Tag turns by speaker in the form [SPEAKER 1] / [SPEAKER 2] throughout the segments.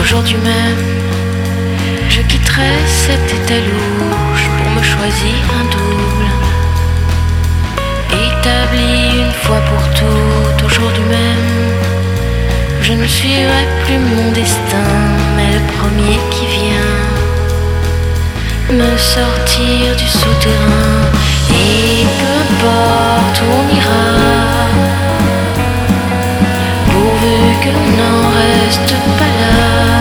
[SPEAKER 1] Aujourd'hui même, je quitterai cet état louche pour me choisir un double. Établi une fois pour toutes, aujourd'hui même, je ne suivrai plus mon destin, mais le premier qui vient me sortir du souterrain. Et peu importe où on ira, pourvu que l'on n'en reste pas là.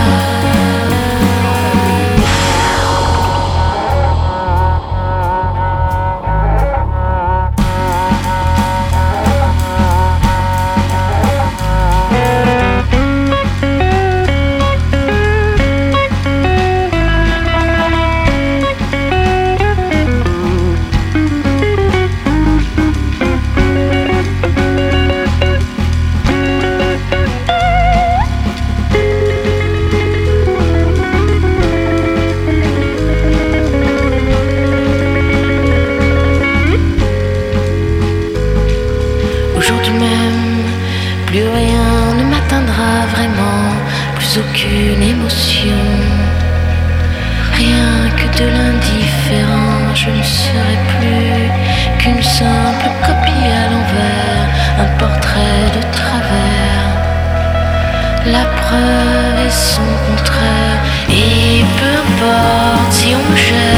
[SPEAKER 1] Aujourd'hui même, plus rien ne m'atteindra vraiment, plus aucune émotion, rien que de l'indifférent. Je ne serai plus qu'une simple copie à l'envers, un portrait de travers, la preuve est son contraire. Et peu importe si on me jette